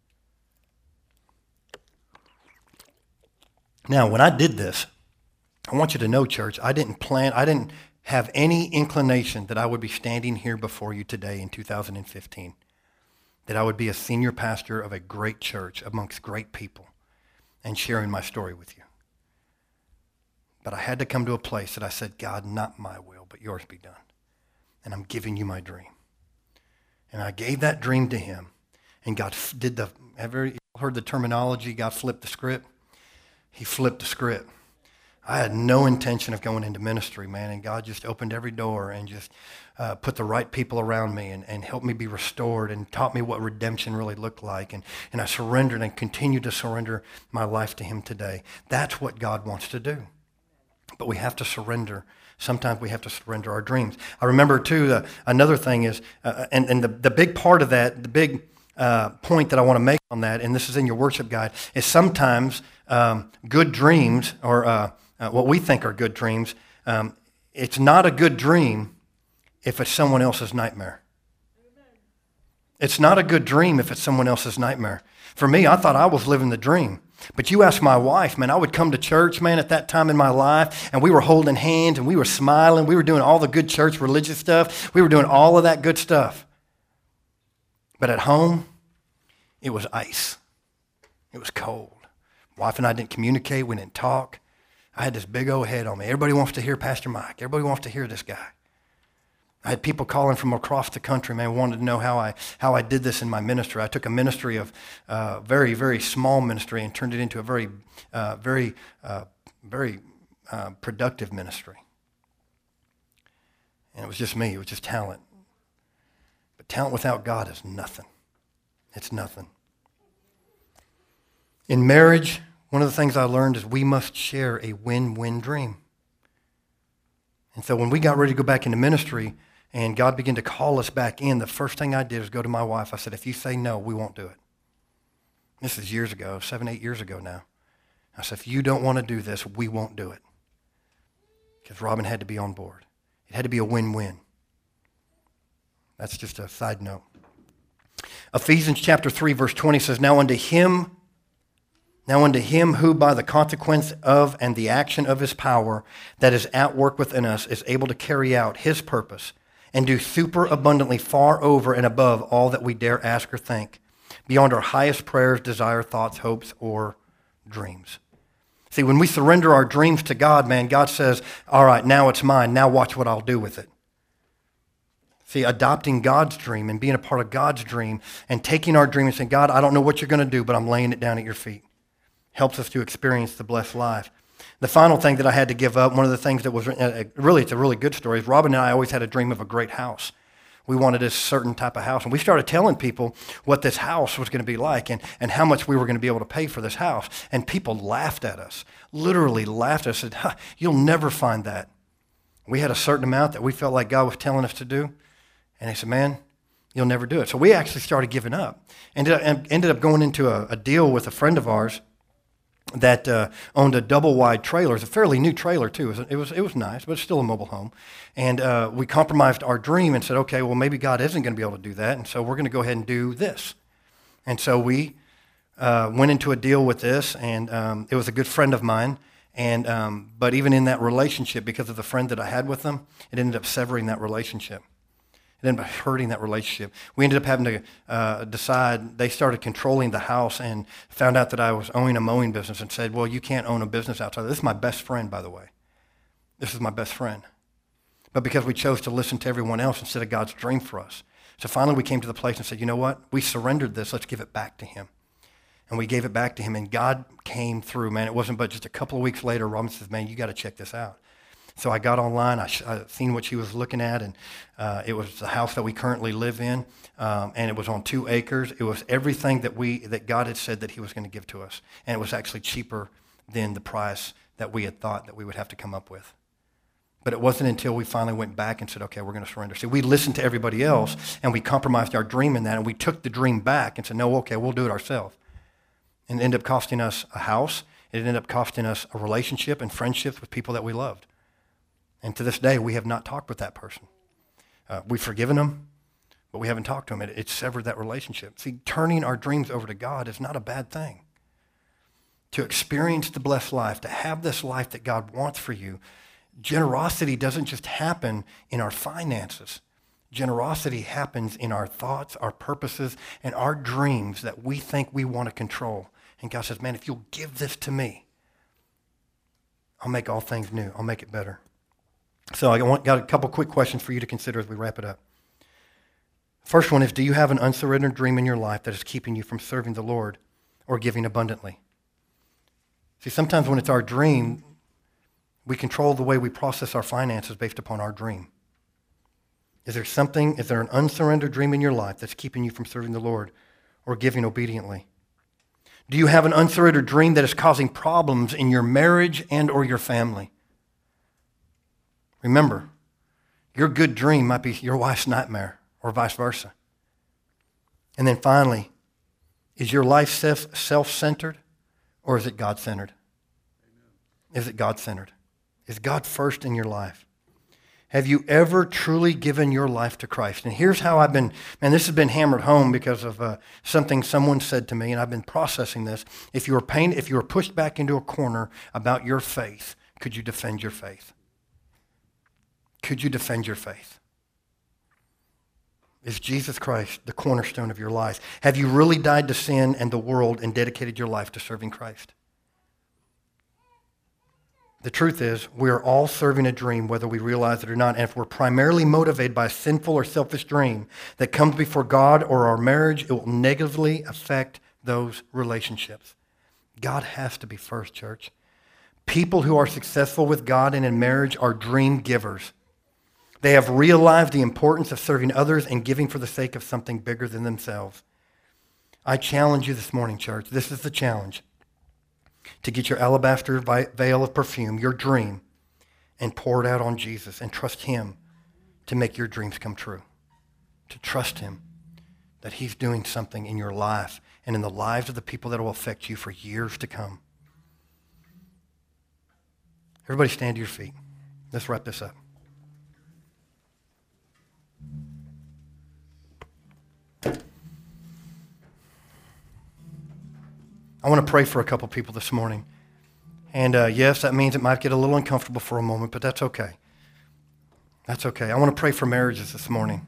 Now, when I did this, I want you to know, church, I didn't plan, I didn't have any inclination that I would be standing here before you today in two thousand fifteen, that I would be a senior pastor of a great church amongst great people and sharing my story with you. But I had to come to a place that I said, God, not my will, but yours be done. And I'm giving you my dream. And I gave that dream to him. And God did the, have you heard the terminology, God flipped the script? He flipped the script. I had no intention of going into ministry, man, and God just opened every door and just uh, put the right people around me and, and helped me be restored and taught me what redemption really looked like. And, and I surrendered and continue to surrender my life to him today. That's what God wants to do. But we have to surrender. Sometimes we have to surrender our dreams. I remember, too, the, another thing is, uh, and, and the, the big part of that, the big uh, point that I want to make on that, and this is in your worship guide, is sometimes um, good dreams, or uh, uh, what we think are good dreams, um, it's not a good dream if it's someone else's nightmare. It's not a good dream if it's someone else's nightmare. For me, I thought I was living the dream. But you ask my wife, man, I would come to church, man, at that time in my life, and we were holding hands, and we were smiling. We were doing all the good church religious stuff. We were doing all of that good stuff. But at home, it was ice. It was cold. Wife and I didn't communicate. We didn't talk. I had this big old head on me. Everybody wants to hear Pastor Mike. Everybody wants to hear this guy. I had people calling from across the country, man, wanted to know how I how I did this in my ministry. I took a ministry of uh, very, very small ministry and turned it into a very, uh, very, uh, very uh, productive ministry. And it was just me. It was just talent. But talent without God is nothing. It's nothing. In marriage, one of the things I learned is we must share a win-win dream. And so when we got ready to go back into ministry, and God began to call us back in, the first thing I did was go to my wife. I said, if you say no, we won't do it. This is years ago, seven, eight years ago now. I said, if you don't want to do this, we won't do it. Because Robin had to be on board. It had to be a win-win. That's just a side note. Ephesians chapter three, verse twenty says, Now unto him, now unto him who by the consequence of and the action of his power that is at work within us is able to carry out his purpose and do super abundantly far over and above all that we dare ask or think, beyond our highest prayers, desire, thoughts, hopes, or dreams. See, when we surrender our dreams to God, man, God says, all right, now it's mine. Now watch what I'll do with it. See, adopting God's dream and being a part of God's dream and taking our dream and saying, God, I don't know what you're going to do, but I'm laying it down at your feet, helps us to experience the blessed life. The final thing that I had to give up, one of the things that was really, it's a really good story, is Robin and I always had a dream of a great house. We wanted a certain type of house. And we started telling people what this house was going to be like and, and how much we were going to be able to pay for this house. And people laughed at us, literally laughed at us, said, huh, you'll never find that. We had a certain amount that we felt like God was telling us to do. And they said, man, you'll never do it. So we actually started giving up. Ended up, ended up going into a, a deal with a friend of ours that uh, owned a double-wide trailer. It's a fairly new trailer, too. It was, it was, it was nice, but it's still a mobile home. And uh, we compromised our dream and said, okay, well, maybe God isn't going to be able to do that, and so we're going to go ahead and do this. And so we uh, went into a deal with this, and um, it was a good friend of mine. And um, but even in that relationship, because of the friend that I had with them, it ended up severing that relationship. It ended up hurting that relationship. We ended up having to uh, decide. They started controlling the house and found out that I was owning a mowing business and said, well, you can't own a business outside. This is my best friend, by the way. This is my best friend. But because we chose to listen to everyone else instead of God's dream for us. So finally we came to the place and said, you know what? We surrendered this. Let's give it back to him. And we gave it back to him, and God came through, man. It wasn't but just a couple of weeks later, Robin says, man, you got to check this out. So I got online, I, sh- I seen what she was looking at, and uh, it was the house that we currently live in, um, and it was on two acres. It was everything that we that God had said that he was going to give to us, and it was actually cheaper than the price that we had thought that we would have to come up with. But it wasn't until we finally went back and said, okay, we're going to surrender. See, we listened to everybody else, and we compromised our dream in that, and we took the dream back and said, no, okay, we'll do it ourselves. And it ended up costing us a house. It ended up costing us a relationship and friendships with people that we loved. And to this day, we have not talked with that person. Uh, we've forgiven them, but we haven't talked to them. It, it severed that relationship. See, turning our dreams over to God is not a bad thing. To experience the blessed life, to have this life that God wants for you, generosity doesn't just happen in our finances. Generosity happens in our thoughts, our purposes, and our dreams that we think we want to control. And God says, man, if you'll give this to me, I'll make all things new. I'll make it better. So I want, got a couple quick questions for you to consider as we wrap it up. First one is, do you have an unsurrendered dream in your life that is keeping you from serving the Lord or giving abundantly? See, sometimes when it's our dream, we control the way we process our finances based upon our dream. Is there something, is there an unsurrendered dream in your life that's keeping you from serving the Lord or giving obediently? Do you have an unsurrendered dream that is causing problems in your marriage and or your family? Remember, your good dream might be your wife's nightmare or vice versa. And then finally, is your life self, self-centered or is it God-centered? Is it God-centered? Is God first in your life? Have you ever truly given your life to Christ? And here's how I've been, man, this has been hammered home because of uh, something someone said to me, and I've been processing this. If you were pain, if you were pushed back into a corner about your faith, could you defend your faith? Could you defend your faith? Is Jesus Christ the cornerstone of your life? Have you really died to sin and the world and dedicated your life to serving Christ? The truth is, we are all serving a dream, whether we realize it or not. And if we're primarily motivated by a sinful or selfish dream that comes before God or our marriage, it will negatively affect those relationships. God has to be first, church. People who are successful with God and in marriage are dream givers. They have realized the importance of serving others and giving for the sake of something bigger than themselves. I challenge you this morning, church. This is the challenge. To get your alabaster veil of perfume, your dream, and pour it out on Jesus and trust him to make your dreams come true. To trust him that he's doing something in your life and in the lives of the people that will affect you for years to come. Everybody stand to your feet. Let's wrap this up. I want to pray for a couple people this morning. And uh, yes, that means it might get a little uncomfortable for a moment, but that's okay. That's okay. I want to pray for marriages this morning.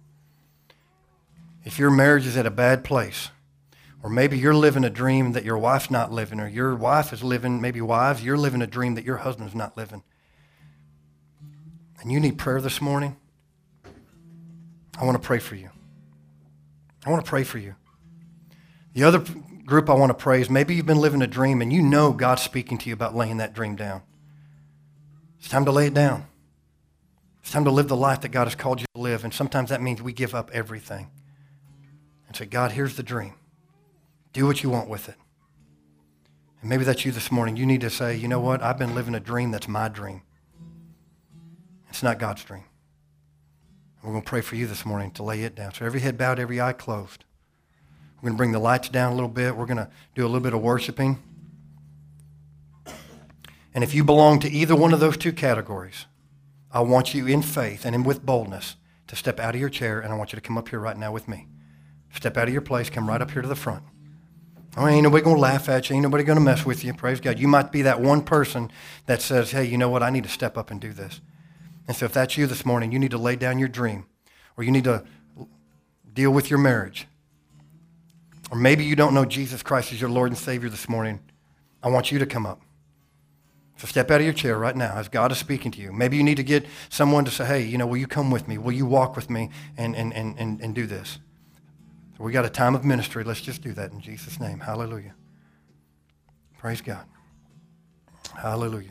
If your marriage is at a bad place, or maybe you're living a dream that your wife's not living, or your wife is living, maybe wives, you're living a dream that your husband's not living, and you need prayer this morning, I want to pray for you. I want to pray for you. The other group I want to pray is maybe you've been living a dream and you know God's speaking to you about laying that dream down. It's time to lay it down. It's time to live the life that God has called you to live. And sometimes that means we give up everything and say, God, here's the dream. Do what you want with it. And maybe that's you this morning. You need to say, you know what? I've been living a dream that's my dream. It's not God's dream. We're going to pray for you this morning to lay it down. So every head bowed, every eye closed. We're going to bring the lights down a little bit. We're going to do a little bit of worshiping. And if you belong to either one of those two categories, I want you in faith and in with boldness to step out of your chair, and I want you to come up here right now with me. Step out of your place. Come right up here to the front. Oh, ain't nobody going to laugh at you. Ain't nobody going to mess with you. Praise God. You might be that one person that says, hey, you know what? I need to step up and do this. And so if that's you this morning, you need to lay down your dream, or you need to deal with your marriage. Or maybe you don't know Jesus Christ as your Lord and Savior this morning. I want you to come up. So step out of your chair right now as God is speaking to you. Maybe you need to get someone to say, hey, you know, will you come with me? Will you walk with me and, and, and, and, and do this? So we got a time of ministry. Let's just do that in Jesus' name. Hallelujah. Praise God. Hallelujah.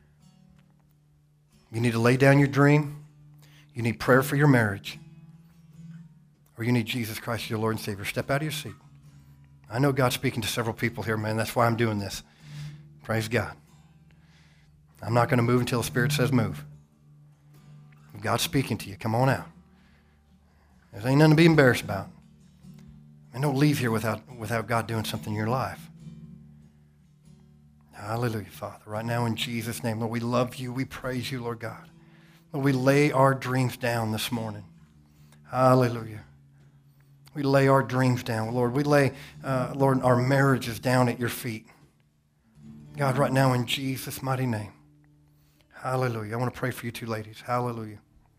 You need to lay down your dream. You need prayer for your marriage. Or you need Jesus Christ as your Lord and Savior. Step out of your seat. I know God's speaking to several people here, man. That's why I'm doing this. Praise God. I'm not going to move until the Spirit says move. If God's speaking to you, come on out. There ain't nothing to be embarrassed about. And don't leave here without, without God doing something in your life. Hallelujah, Father. Right now in Jesus' name, Lord, we love you. We praise you, Lord God. Lord, we lay our dreams down this morning. Hallelujah. We lay our dreams down, Lord. We lay, uh, Lord, our marriages down at your feet. God, right now in Jesus' mighty name. Hallelujah. I want to pray for you two ladies. Hallelujah.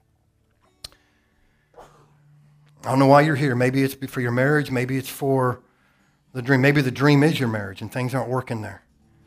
I don't know why you're here. Maybe it's for your marriage. Maybe it's for the dream. Maybe the dream is your marriage and things aren't working there.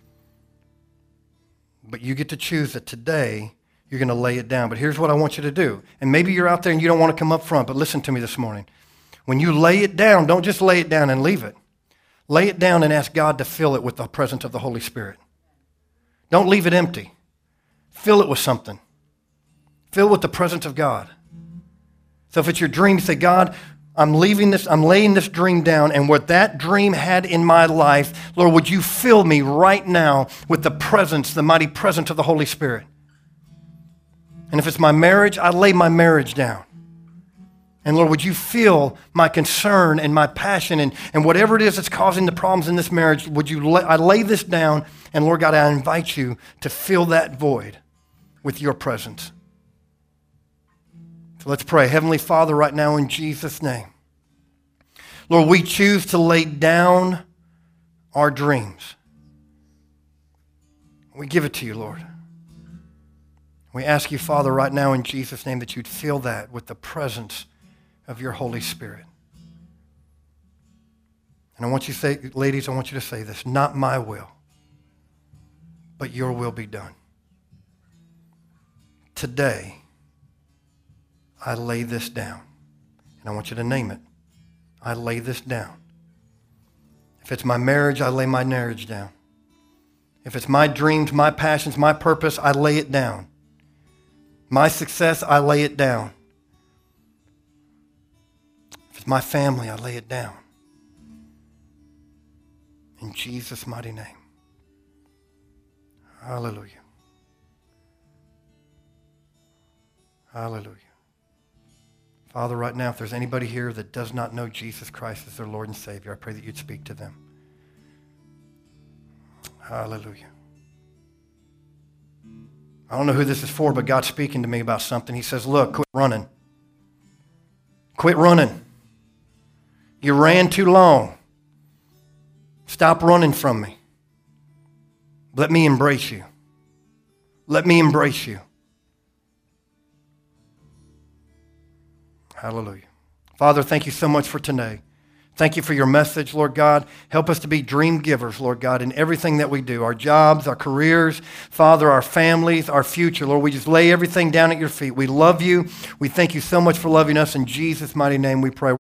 But you get to choose that today you're going to lay it down. But here's what I want you to do. And maybe you're out there and you don't want to come up front, but listen to me this morning. When you lay it down, don't just lay it down and leave it. Lay it down and ask God to fill it with the presence of the Holy Spirit. Don't leave it empty. Fill it with something. Fill it with the presence of God. So if it's your dream, say, God, I'm leaving this, I'm laying this dream down, and what that dream had in my life, Lord, would you fill me right now with the presence, the mighty presence of the Holy Spirit? And if it's my marriage, I lay my marriage down. And Lord, would you feel my concern and my passion and, and whatever it is that's causing the problems in this marriage, would you lay, I lay this down, and Lord God, I invite you to fill that void with your presence. So let's pray. Heavenly Father, right now in Jesus' name. Lord, we choose to lay down our dreams. We give it to you, Lord. We ask you, Father, right now in Jesus' name that you'd fill that with the presence of your Holy Spirit. And I want you to say, ladies, I want you to say this, not my will, but your will be done. Today, I lay this down. And I want you to name it. I lay this down. If it's my marriage, I lay my marriage down. If it's my dreams, my passions, my purpose, I lay it down. My success, I lay it down. If it's my family, I lay it down. In Jesus' mighty name. Hallelujah. Hallelujah. Father, right now, if there's anybody here that does not know Jesus Christ as their Lord and Savior, I pray that you'd speak to them. Hallelujah. I don't know who this is for, but God's speaking to me about something. He says, look, quit running. Quit running. You ran too long. Stop running from me. Let me embrace you. Let me embrace you. Hallelujah. Father, thank you so much for today. Thank you for your message, Lord God. Help us to be dream givers, Lord God, in everything that we do, our jobs, our careers, Father, our families, our future. Lord, we just lay everything down at your feet. We love you. We thank you so much for loving us. In Jesus' mighty name we pray.